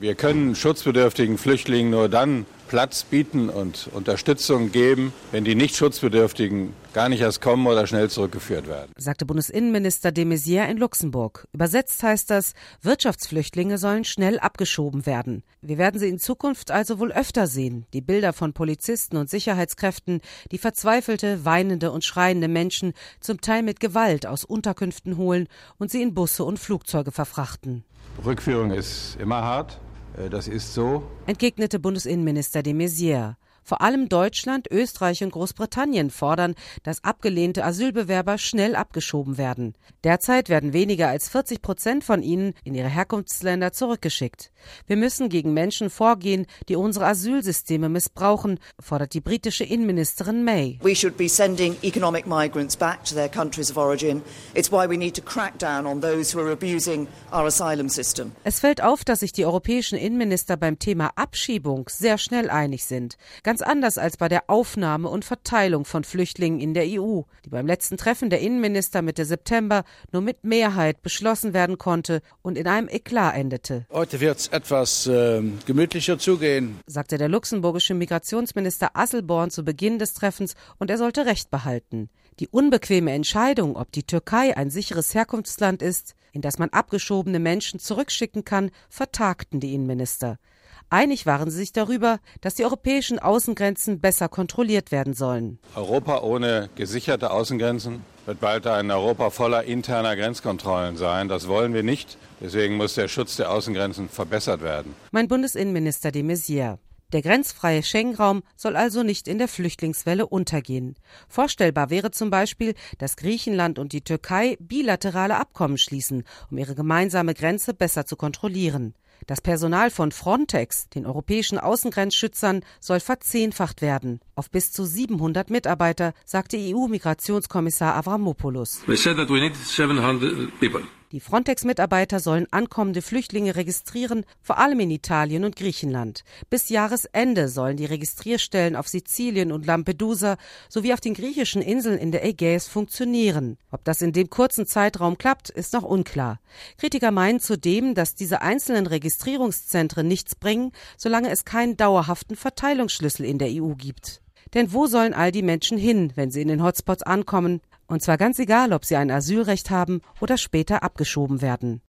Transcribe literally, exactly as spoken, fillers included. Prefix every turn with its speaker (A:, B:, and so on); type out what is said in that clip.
A: Wir können schutzbedürftigen Flüchtlingen nur dann Platz bieten und Unterstützung geben, wenn die nicht Schutzbedürftigen gar nicht erst kommen oder schnell zurückgeführt werden,
B: sagte Bundesinnenminister de Maizière in Luxemburg. Übersetzt heißt das, Wirtschaftsflüchtlinge sollen schnell abgeschoben werden. Wir werden sie in Zukunft also wohl öfter sehen. Die Bilder von Polizisten und Sicherheitskräften, die verzweifelte, weinende und schreiende Menschen zum Teil mit Gewalt aus Unterkünften holen und sie in Busse und Flugzeuge verfrachten.
A: Rückführung ist immer hart. Das ist so,
B: entgegnete Bundesinnenminister de Maizière. Vor allem Deutschland, Österreich und Großbritannien fordern, dass abgelehnte Asylbewerber schnell abgeschoben werden. Derzeit werden weniger als vierzig Prozent von ihnen in ihre Herkunftsländer zurückgeschickt. Wir müssen gegen Menschen vorgehen, die unsere Asylsysteme missbrauchen, fordert die britische Innenministerin May.
C: We should be sending economic migrants back to their countries of origin. It's why we need to crack down on those who are abusing our asylum system.
B: Es fällt auf, dass sich die europäischen Innenminister beim Thema Abschiebung sehr schnell einig sind. Ganz anders als bei der Aufnahme und Verteilung von Flüchtlingen in der E U, die beim letzten Treffen der Innenminister Mitte September nur mit Mehrheit beschlossen werden konnte und in einem Eklat endete.
D: Heute wird es etwas äh, gemütlicher zugehen,
B: sagte der luxemburgische Migrationsminister Asselborn zu Beginn des Treffens, und er sollte Recht behalten. Die unbequeme Entscheidung, ob die Türkei ein sicheres Herkunftsland ist, in das man abgeschobene Menschen zurückschicken kann, vertagten die Innenminister. Einig waren sie sich darüber, dass die europäischen Außengrenzen besser kontrolliert werden sollen.
A: Europa ohne gesicherte Außengrenzen wird bald ein Europa voller interner Grenzkontrollen sein. Das wollen wir nicht. Deswegen muss der Schutz der Außengrenzen verbessert werden.
B: Mein Bundesinnenminister de Maizière. Der grenzfreie Schengen-Raum soll also nicht in der Flüchtlingswelle untergehen. Vorstellbar wäre zum Beispiel, dass Griechenland und die Türkei bilaterale Abkommen schließen, um ihre gemeinsame Grenze besser zu kontrollieren. Das Personal von Frontex, den europäischen Außengrenzschützern, soll verzehnfacht werden, auf bis zu siebenhundert Mitarbeiter, sagte E U-Migrationskommissar Avramopoulos.
E: We said that we need seven hundred people.
B: Die Frontex-Mitarbeiter sollen ankommende Flüchtlinge registrieren, vor allem in Italien und Griechenland. Bis Jahresende sollen die Registrierstellen auf Sizilien und Lampedusa sowie auf den griechischen Inseln in der Ägäis funktionieren. Ob das in dem kurzen Zeitraum klappt, ist noch unklar. Kritiker meinen zudem, dass diese einzelnen Registrierungszentren nichts bringen, solange es keinen dauerhaften Verteilungsschlüssel in der E U gibt. Denn wo sollen all die Menschen hin, wenn sie in den Hotspots ankommen? Und zwar ganz egal, ob sie ein Asylrecht haben oder später abgeschoben werden.